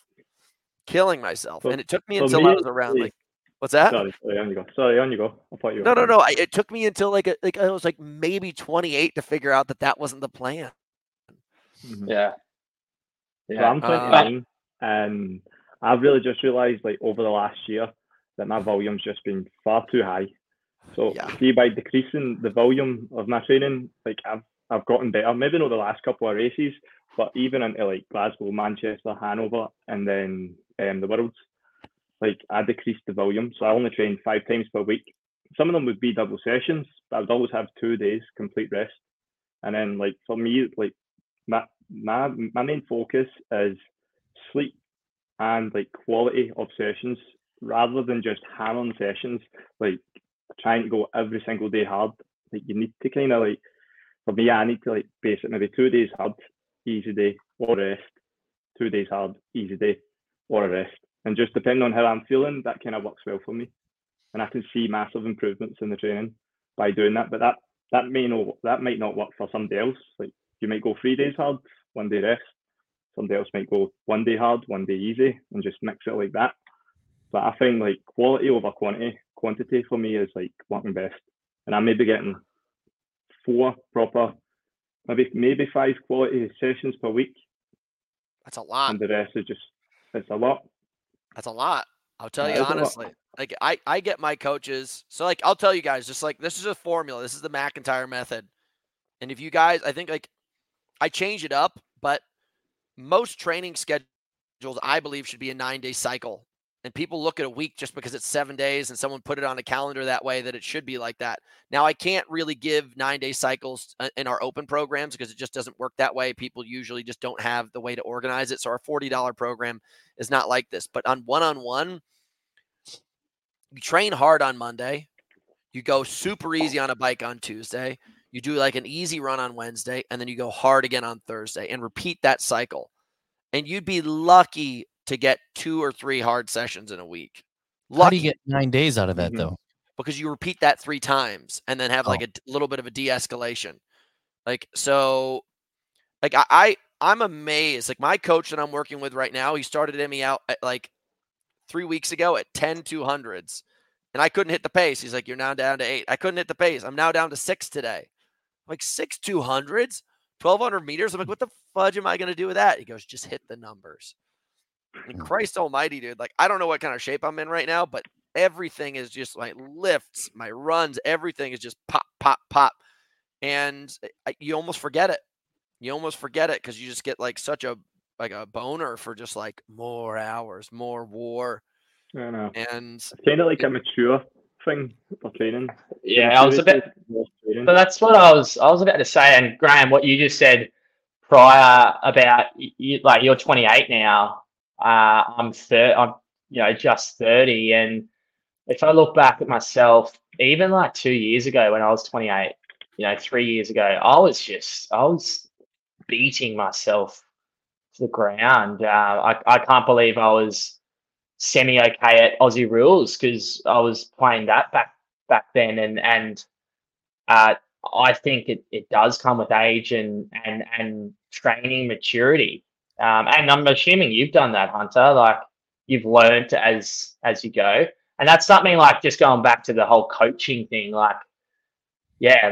And it took me until I was around like, what's that? Sorry, on you go. On you go. I'll put you. No. It took me until like I was like maybe 28 to figure out that wasn't the plan. Yeah. So I'm 29, and I've really just realised, like, over the last year that my volume's just been far too high. So see, by decreasing the volume of my training, like I've gotten better. Maybe not the last couple of races, but even into like Glasgow, Manchester, Hanover, and then the Worlds. Like, I decreased the volume, so I only trained 5 times per week. Some of them would be double sessions, but I would always have 2 days complete rest. And then, like, for me, like my main focus is sleep and like quality of sessions rather than just hammering sessions. Like, trying to go every single day hard. Like, you need to kind of like, for me, I need to like base it maybe 2 days hard, easy day, or rest. 2 days hard, easy day, or a rest. And just depending on how I'm feeling, that kind of works well for me. And I can see massive improvements in the training by doing that. But that might not work for somebody else. Like, you might go 3 days hard, 1 day rest. Somebody else might go 1 day hard, 1 day easy, and just mix it like that. But I find like quality over quantity for me is like working best. And I may be getting 4 proper, maybe 5 quality sessions per week. That's a lot. And the rest is just, it's a lot. That's a lot. I'll tell you honestly. Like, I get my coaches. So like, I'll tell you guys, just like, this is a formula. This is the McIntyre method. And if you guys, I think like I change it up, but most training schedules, I believe, should be a 9-day cycle. And people look at a week just because it's 7 days and someone put it on a calendar that way, that it should be like that. Now, I can't really give 9-day cycles in our open programs because it just doesn't work that way. People usually just don't have the way to organize it. So our $40 program is not like this. But on one-on-one, you train hard on Monday. You go super easy on a bike on Tuesday. You do like an easy run on Wednesday, and then you go hard again on Thursday and repeat that cycle. And you'd be lucky to get 2 or 3 hard sessions in a week. Lucky. How do you get 9 days out of that, though? Because you repeat that 3 times and then have like a little bit of a de-escalation. Like, so like I'm amazed. Like, my coach that I'm working with right now, he started me out at like 3 weeks ago at 10 200s. And I couldn't hit the pace. He's like, you're now down to 8. I couldn't hit the pace. I'm now down to 6 today. I'm like, 6 200s? 1,200 meters? I'm like, what the fudge am I going to do with that? He goes, just hit the numbers. And Christ almighty, dude. Like, I don't know what kind of shape I'm in right now, but everything is just like lifts, my runs, everything is just pop, pop, pop. And you almost forget it. You almost forget it because you just get like such a boner for just like more hours, more war. I know. And it's kind of like a mature thing for training. Yeah, I was a bit. So that's what I was about to say. And Graham, what you just said prior about you, like, you're 28 now. I'm just 30, and if I look back at myself, even like 2 years ago when I was 28, 3 years ago, I was beating myself to the ground. I can't believe I was semi okay at Aussie rules because I was playing that back then, and I think it does come with age and training maturity. And I'm assuming you've done that, Hunter. Like you've learned as you go, and that's something like just going back to the whole coaching thing. Like, yeah,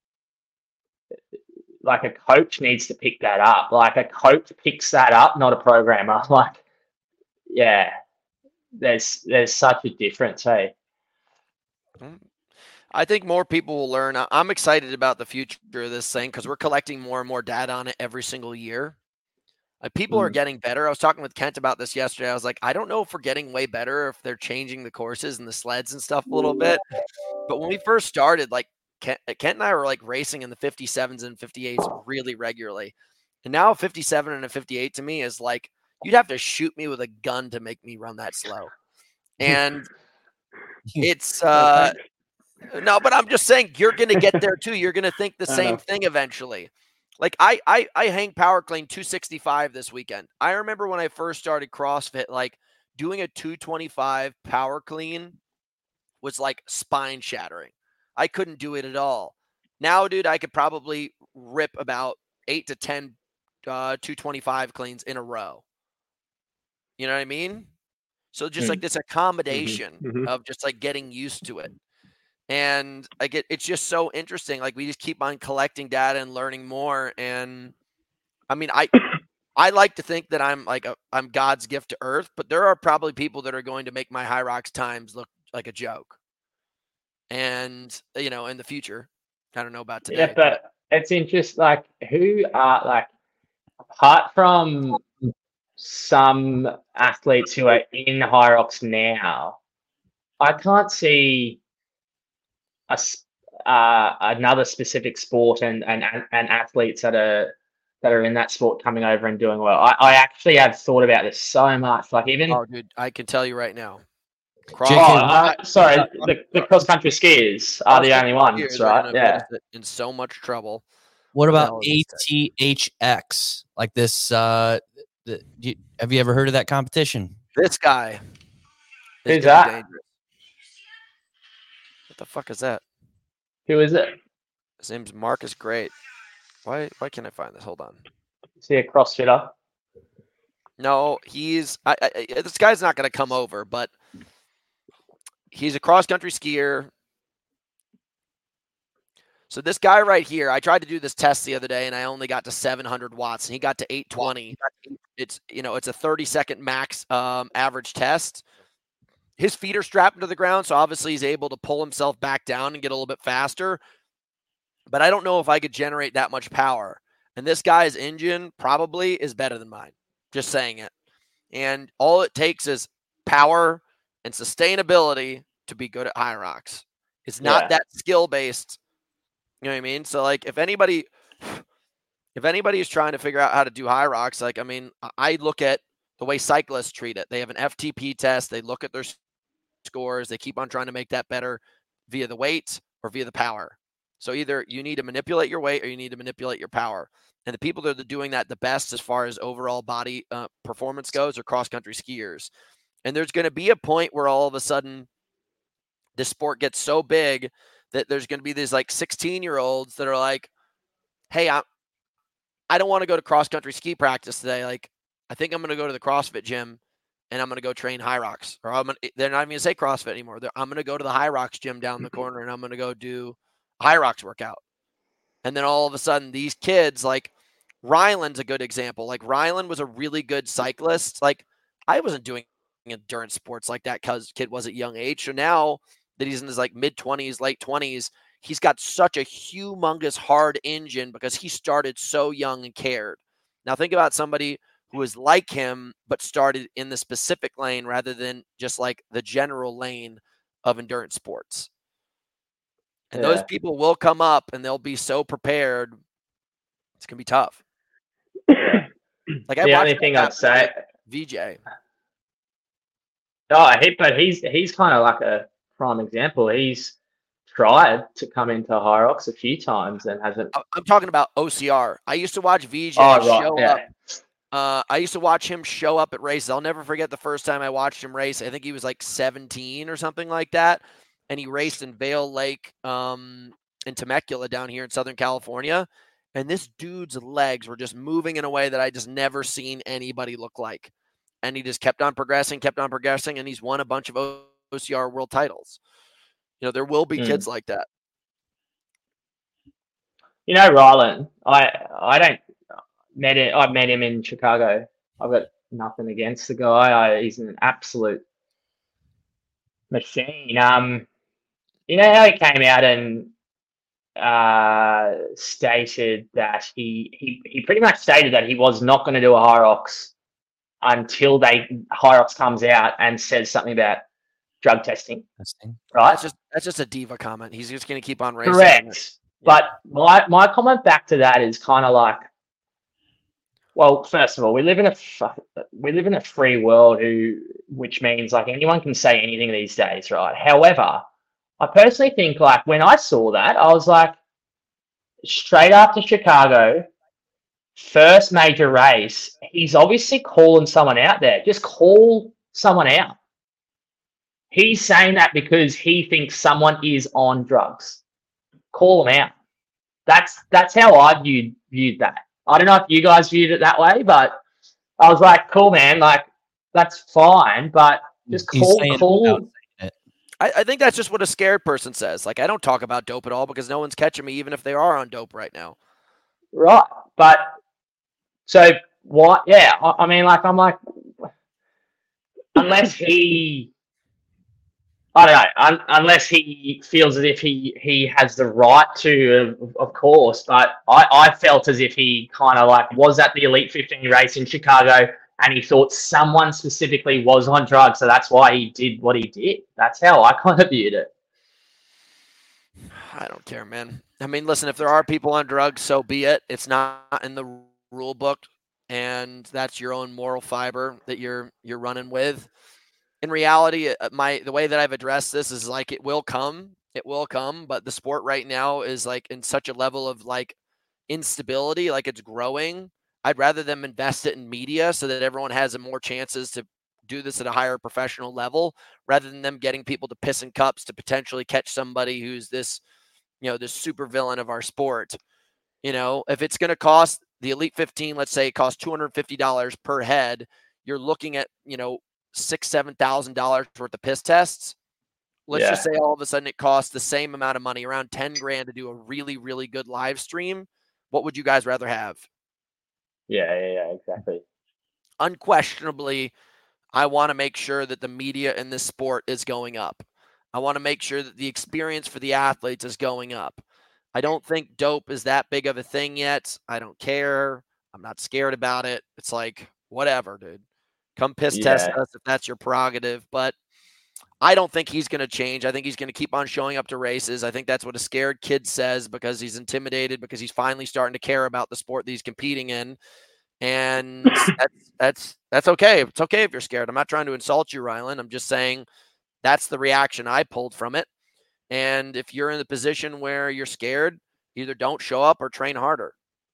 like a coach needs to pick that up. Like a coach picks that up, not a programmer. Like, yeah, there's such a difference, hey. I think more people will learn. I'm excited about the future of this thing because we're collecting more and more data on it every single year. Like people are getting better. I was talking with Kent about this yesterday. I was like, I don't know if we're getting way better, if they're changing the courses and the sleds and stuff a little bit. But when we first started, like Kent and I were like racing in the 57s and 58s really regularly. And now a 57 and a 58 to me is like, you'd have to shoot me with a gun to make me run that slow. And it's no, but I'm just saying you're going to get there too. You're going to think the same thing eventually. Like I hang power clean 265 this weekend. I remember when I first started CrossFit, like doing a 225 power clean was like spine shattering. I couldn't do it at all. Now, dude, I could probably rip about 8 to 10 225 cleans in a row. You know what I mean? So just like this accommodation of just like getting used to it. And it's just so interesting. Like we just keep on collecting data and learning more. And I mean, I like to think that I'm God's gift to earth, but there are probably people that are going to make my Hyrox times look like a joke. And, you know, in the future, I don't know about today. Yeah, but it's interesting. Like who are like, apart from some athletes who are in Hyrox now, I can't see another specific sport and athletes that are in that sport coming over and doing well. I actually have thought about this so much. Like even dude, I can tell you right now. Sorry, the cross country skiers are the only ones, right? Yeah, in so much trouble. What about ATHX? Like this? Have you ever heard of that competition? This guy. Who's that? Dangerous. What the fuck is that? Who is it? His name's Marcus Great. Why can't I find this? Hold on. Is he a CrossFitter? No, he's. This guy's not going to come over, but he's a cross-country skier. So this guy right here, I tried to do this test the other day, and I only got to 700 watts, and he got to 820. It's a 30-second max average test. His feet are strapped into the ground, so obviously he's able to pull himself back down and get a little bit faster. But I don't know if I could generate that much power. And this guy's engine probably is better than mine. Just saying it. And all it takes is power and sustainability to be good at Hyrox. It's not that skill-based. You know what I mean? So, like, if anybody is trying to figure out how to do Hyrox, like, I mean, I look at the way cyclists treat it. They have an FTP test. They look at their scores. They keep on trying to make that better via the weight or via the power. So either you need to manipulate your weight or you need to manipulate your power. And the people that are doing that the best as far as overall body performance goes are cross-country skiers. And there's going to be a point where all of a sudden this sport gets so big that there's going to be these like 16-year-olds that are like, hey, I don't want to go to cross-country ski practice today. Like, I think I'm going to go to the CrossFit gym and I'm going to go train Hyrox. Or they're not even going to say CrossFit anymore. I'm going to go to the Hyrox gym down the corner and I'm going to go do a Hyrox workout. And then all of a sudden, these kids, like Ryland's a good example. Like Ryland was a really good cyclist. Like I wasn't doing endurance sports like that because kid was at young age. So now that he's in his like mid-20s, late 20s, he's got such a humongous hard engine because he started so young and cared. Now think about somebody who is like him, but started in the specific lane rather than just like the general lane of endurance sports. And those people will come up and they'll be so prepared. It's going to be tough. Like the only thing I'd say, VJ. But he's kind of like a prime example. He's tried to come into Hyrox a few times and hasn't. I'm talking about OCR. I used to watch VJ show up. I used to watch him show up at races. I'll never forget the first time I watched him race. I think he was like 17 or something like that. And he raced in Vale Lake in Temecula down here in Southern California. And this dude's legs were just moving in a way that I just never seen anybody look like. And he just kept on progressing, and he's won a bunch of OCR world titles. There will be kids like that. Ryland, I met him in Chicago. I've got nothing against the guy. He's an absolute machine. How he came out and stated that he pretty much stated that he was not going to do a Hyrox until Hyrox comes out and says something about drug testing. Right? That's just a diva comment. He's just going to keep on racing. Correct. But my comment back to that is kind of like, well, first of all, we live in a free world, which means like anyone can say anything these days, right? However, I personally think like when I saw that, I was like, straight after Chicago, first major race, he's obviously calling someone out there. Just call someone out. He's saying that because he thinks someone is on drugs. Call them out. That's how I viewed that. I don't know if you guys viewed it that way, but I was like, cool, man. Like, that's fine, but just call. I think that's just what a scared person says. Like, I don't talk about dope at all because no one's catching me, even if they are on dope right now. Right. But so what? Yeah. I mean, like, I'm like, unless he, I don't know, unless he feels as if he has the right to, of course. But I felt as if he kind of like was at the Elite 15 race in Chicago and he thought someone specifically was on drugs. So that's why he did what he did. That's how I kind of viewed it. I don't care, man. I mean, listen, if there are people on drugs, so be it. It's not in the rule book, and that's your own moral fiber that you're running with. In reality, the way that I've addressed this is like it will come, but the sport right now is like in such a level of like instability, like it's growing. I'd rather them invest it in media so that everyone has more chances to do this at a higher professional level, rather than them getting people to piss in cups to potentially catch somebody who's this, this super villain of our sport. If it's going to cost the Elite 15, let's say it costs $250 per head, you're looking at, $6,000-$7,000 worth of piss tests. Let's just say all of a sudden it costs the same amount of money, around $10,000 to do a really, really good live stream. What would you guys rather have? Yeah, exactly. Unquestionably, I want to make sure that the media in this sport is going up. I want to make sure that the experience for the athletes is going up. I don't think dope is that big of a thing yet. I don't care. I'm not scared about it. It's like, whatever, dude. Come piss test us if that's your prerogative. But I don't think he's going to change. I think he's going to keep on showing up to races. I think that's what a scared kid says because he's intimidated, because he's finally starting to care about the sport that he's competing in. And that's okay. It's okay if you're scared. I'm not trying to insult you, Ryland. I'm just saying that's the reaction I pulled from it. And if you're in the position where you're scared, either don't show up or train harder.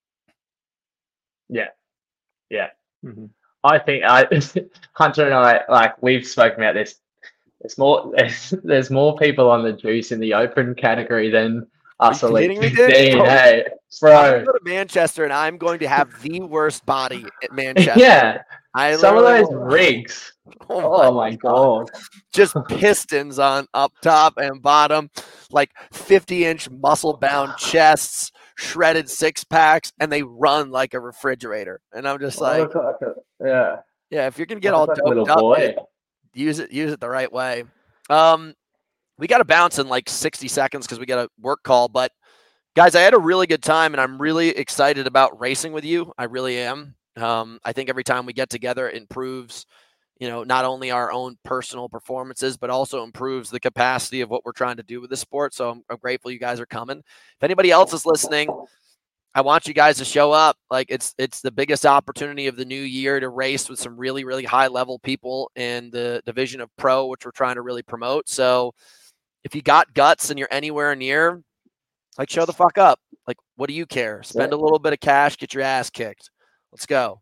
Yeah. Mm-hmm. I think Hunter and I, like, we've spoken about this. There's more people on the juice in the open category than us Elite 15. Hey, bro. I'm going to go to Manchester and I'm going to have the worst body at Manchester. Yeah. Some of those rigs. Oh my God. Just pistons on up top and bottom, like 50-inch muscle-bound chests, shredded six-packs, and they run like a refrigerator. And I'm just like, yeah, if you're going to get all doped up, use it the right way. We got to bounce in like 60 seconds because we got a work call. But, guys, I had a really good time, and I'm really excited about racing with you. I really am. I think every time we get together, it improves, not only our own personal performances, but also improves the capacity of what we're trying to do with the sport. So I'm grateful you guys are coming. If anybody else is listening, I want you guys to show up. Like it's the biggest opportunity of the new year to race with some really, really high level people in the division of pro, which we're trying to really promote. So if you got guts and you're anywhere near, like, show the fuck up. Like, what do you care? Spend a little bit of cash, get your ass kicked. Let's go.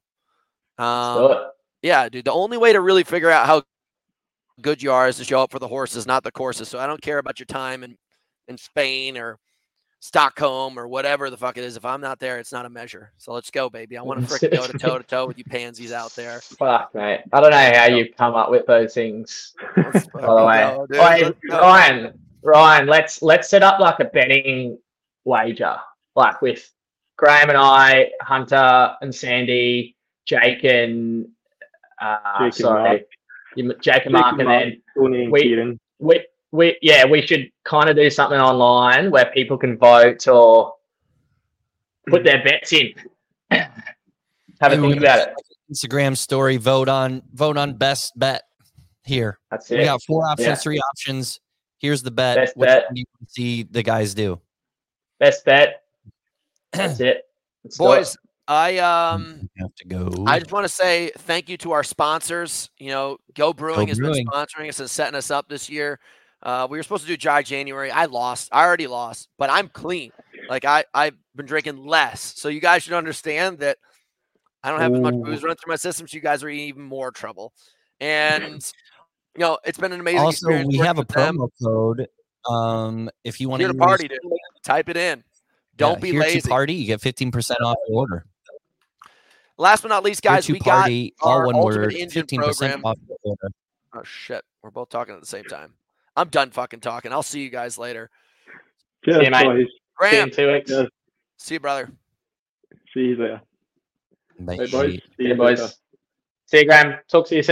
Yeah, dude. The only way to really figure out how good you are is to show up for the horses, not the courses. So I don't care about your time in Spain or Stockholm or whatever the fuck it is. If I'm not there, it's not a measure. So let's go, baby. I want to fricking go toe to toe with you pansies out there. Fuck, mate. I don't know how you come up with those things. By the way, Ryan, let's set up like a betting wager, like with Graham and I, Hunter and Sandy, Jake and Jake and Mark, and then Tony and Kieran. We should kind of do something online where people can vote or put their bets in. Have a think about it. Instagram story, vote on best bet here. That's it. We got 4 options, 3 options. Here's the bet. Best What bet. you want to see the guys do? Best bet. That's it. Boys, I have to go. I just want to say thank you to our sponsors. Go Brewing has been sponsoring us and setting us up this year. We were supposed to do dry January. I already lost, but I'm clean. Like I've been drinking less. So you guys should understand that I don't have as much booze run through my system. So you guys are in even more trouble. And it's been an amazing experience. Also, we have a promo code. If you want to party, dude, type it in. Don't be lazy. To party, you get 15% off the order. Last but not least, guys, we party, got our all one Ultimate word, Engine 15% program. off the order. Oh shit, we're both talking at the same time. I'm done fucking talking. I'll see you guys later. Cheers, see you, mate. Graham, see you in 2 weeks. Cheers. See you, brother. See you there. Bye. Hey, boys. See you, boys. See you, Graham. Talk to you soon.